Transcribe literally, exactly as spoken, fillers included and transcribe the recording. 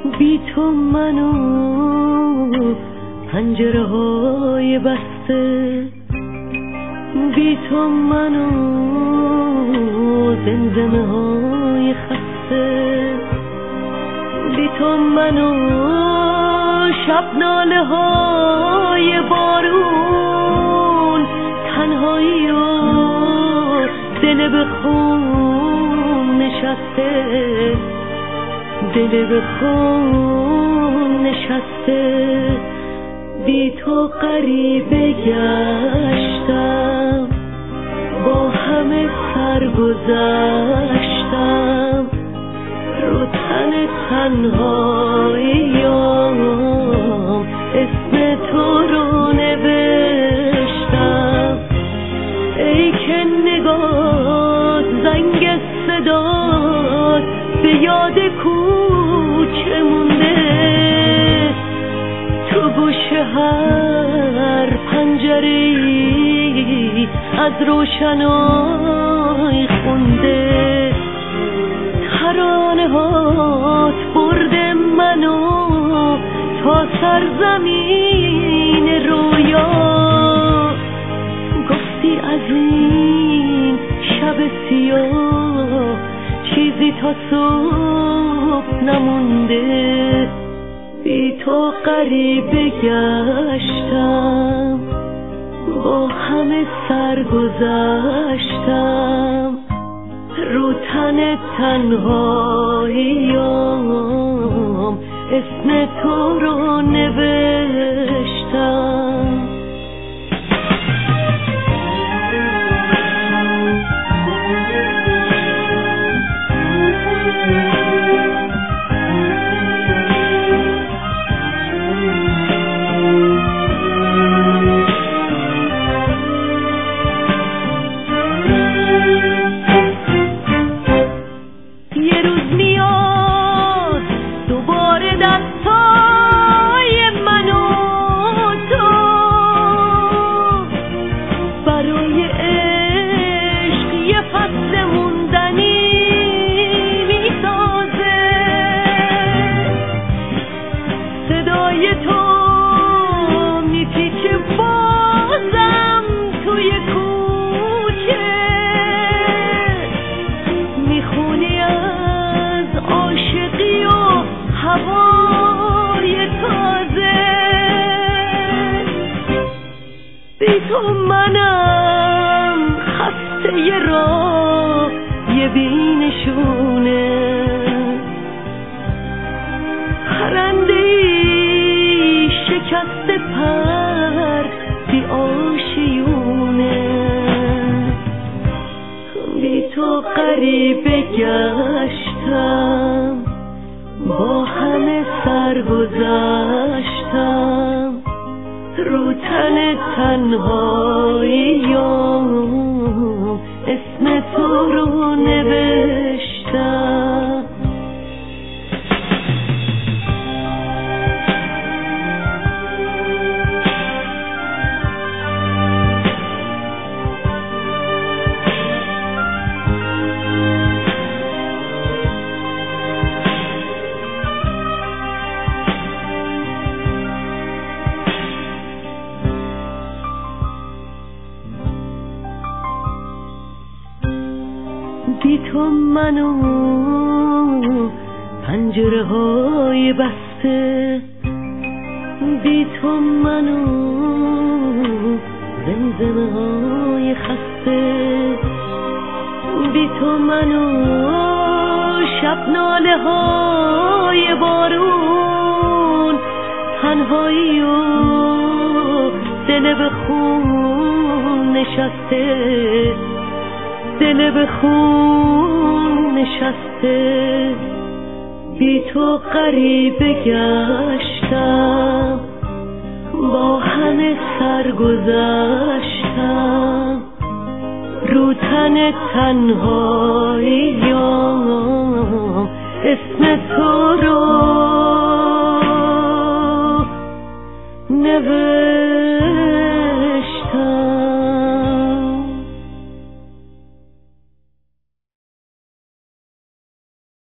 بی تو منو پنجره های بسته، بی تو منو زمزمه های خسته، بی تو منو شب ناله های بارون، تنهایی و دل به خون نشسته، دل به خون نشسته. بی تو غریبه گشتم، با همه سرگذشتم، رو تن تنهاییام اسم تو رو نوشتم. ای که نگاه زنگ صدات به یاد کوچه مونده، تو گوش هر پنجره‌ای از روشنای خونده. ترانه هات برده منو تا سرزمین رویا، گفتی از این شب سیاه چیزی تا صبح نمونده. بی تو غریبه گشتم، با همه سرگذشتم، رو تن تنهاییام اسم تو رو نوشتم. تو منم خسته ی راه یه بینشونه، پرنده‌ای شکسته پر بی آشیونه. بی تو غریبه گشتم، با همه سرگذشتم، رو تن تنهاییام اسم تو رو نوشتم. بی تو منو پنجره های بسته، بی تو منو زمزمه های خسته، بی تو منو شب ناله های بارون، تنهایی و دل به خون نشسته، دل به خون نشسته. بی تو غریبه گشتم، با همه سرگذشتم، رو تن تنهاییام اسم تو رو نوشتم.